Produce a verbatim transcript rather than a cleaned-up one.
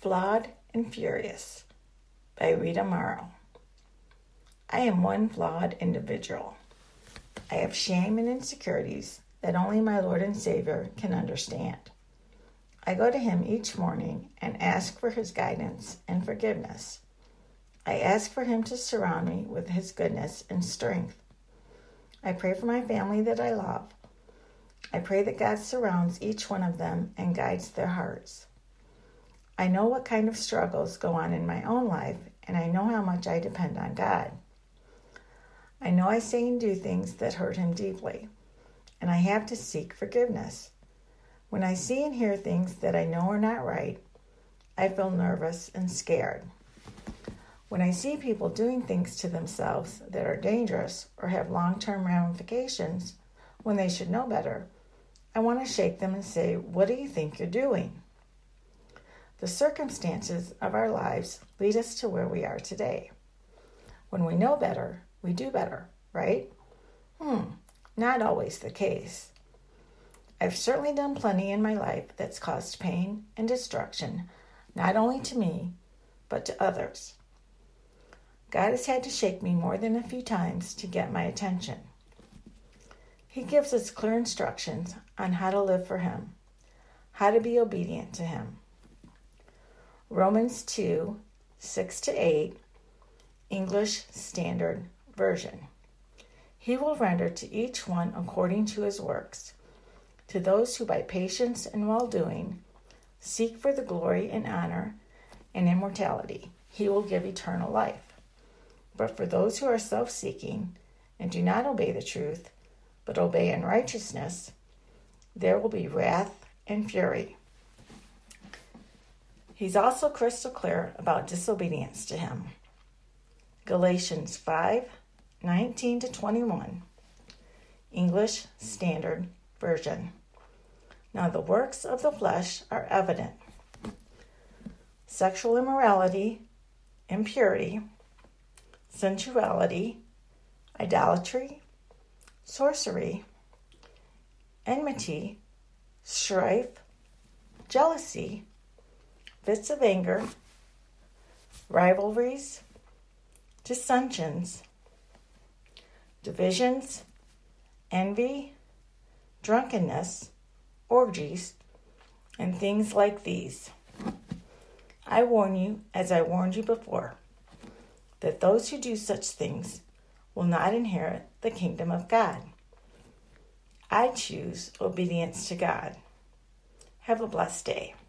Flawed and Furious by Rita Morrow. I am one flawed individual. I have shame and insecurities that only my Lord and Savior can understand. I go to Him each morning and ask for His guidance and forgiveness. I ask for Him to surround me with His goodness and strength. I pray for my family that I love. I pray that God surrounds each one of them and guides their hearts. I know what kind of struggles go on in my own life, and I know how much I depend on God. I know I say and do things that hurt Him deeply, and I have to seek forgiveness. When I see and hear things that I know are not right, I feel nervous and scared. When I see people doing things to themselves that are dangerous or have long-term ramifications when they should know better, I want to shake them and say, "What do you think you're doing?" The circumstances of our lives lead us to where we are today. When we know better, we do better, right? Hmm, not always the case. I've certainly done plenty in my life that's caused pain and destruction, not only to me, but to others. God has had to shake me more than a few times to get my attention. He gives us clear instructions on how to live for Him, how to be obedient to Him. Romans two, six to eight, English Standard Version. He will render to each one according to his works. To those who by patience and well-doing seek for the glory and honor and immortality, He will give eternal life. But for those who are self-seeking and do not obey the truth, but obey unrighteousness, there will be wrath and fury. He's also crystal clear about disobedience to Him. Galatians five, nineteen to twenty-one, English Standard Version. Now the works of the flesh are evident: sexual immorality, impurity, sensuality, idolatry, sorcery, enmity, strife, jealousy, fits of anger, rivalries, dissensions, divisions, envy, drunkenness, orgies, and things like these. I warn you, as I warned you before, that those who do such things will not inherit the kingdom of God. I choose obedience to God. Have a blessed day.